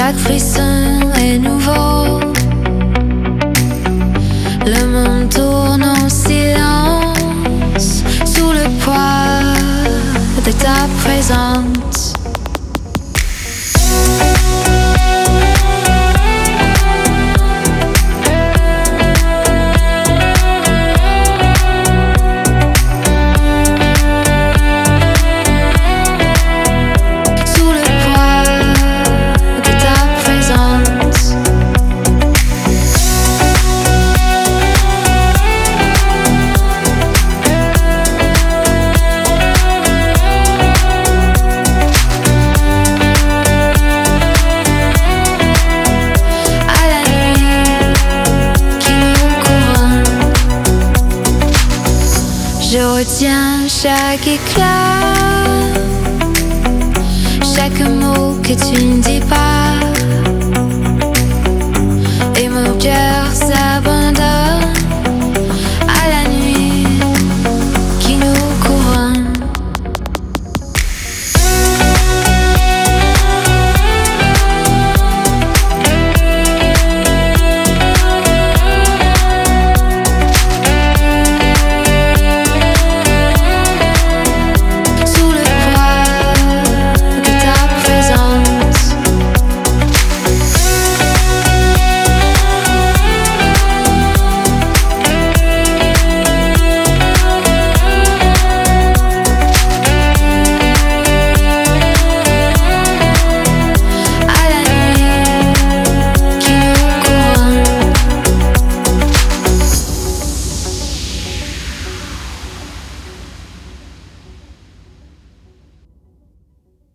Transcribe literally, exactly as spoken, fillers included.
Chaque frisson est nouveau. Le monde tourne en silence sous le poids de ta présence. Je retiens chaque éclat, chaque mot que tu ne dis pas.